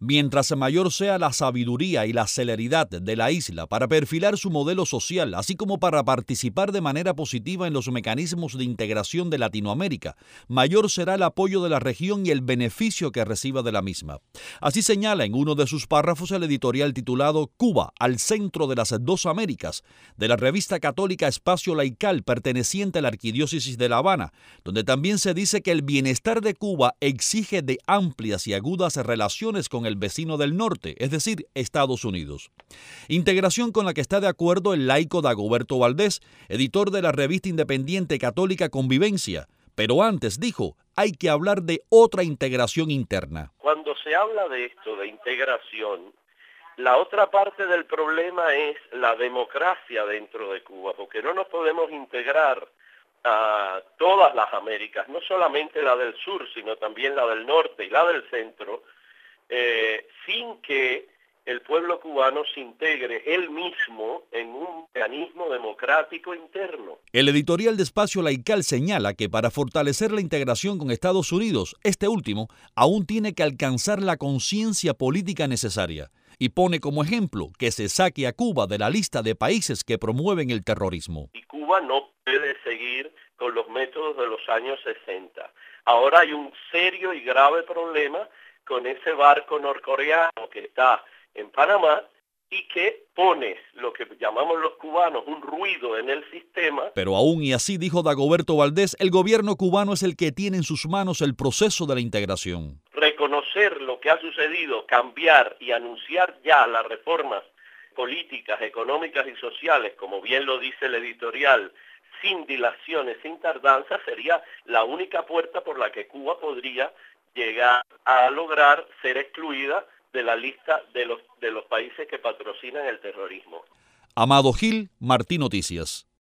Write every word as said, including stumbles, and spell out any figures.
Mientras mayor sea la sabiduría y la celeridad de la isla para perfilar su modelo social, así como para participar de manera positiva en los mecanismos de integración de Latinoamérica, mayor será el apoyo de la región y el beneficio que reciba de la misma. Así señala en uno de sus párrafos el editorial titulado Cuba, al centro de las dos Américas, de la revista católica Espacio Laical, perteneciente a la Arquidiócesis de La Habana, donde también se dice que el bienestar de Cuba exige de amplias y agudas relaciones con el vecino del norte, es decir, Estados Unidos. Integración con la que está de acuerdo el laico Dagoberto Valdés, editor de la revista independiente católica Convivencia. Pero antes, dijo, hay que hablar de otra integración interna. Cuando se habla de esto, de integración, la otra parte del problema es la democracia dentro de Cuba, porque no nos podemos integrar a todas las Américas, no solamente la del sur, sino también la del norte y la del centro, eh, sin que el pueblo cubano se integre él mismo en un mecanismo democrático interno. El editorial de Espacio Laical señala que para fortalecer la integración con Estados Unidos, este último aún tiene que alcanzar la conciencia política necesaria, y pone como ejemplo que se saque a Cuba de la lista de países que promueven el terrorismo. Y Cuba no puede seguir con los métodos de los años sesenta. Ahora hay un serio y grave problema con ese barco norcoreano que está en Panamá y que pone lo que llamamos los cubanos un ruido en el sistema. Pero aún y así, dijo Dagoberto Valdés, el gobierno cubano es el que tiene en sus manos el proceso de la integración. Reconocer lo que ha sucedido, cambiar y anunciar ya las reformas políticas, económicas y sociales, como bien lo dice el editorial, sin dilaciones, sin tardanza, sería la única puerta por la que Cuba podría llegar a lograr ser excluida de la lista de los, de los países que patrocinan el terrorismo. Amado Gil, Martí Noticias.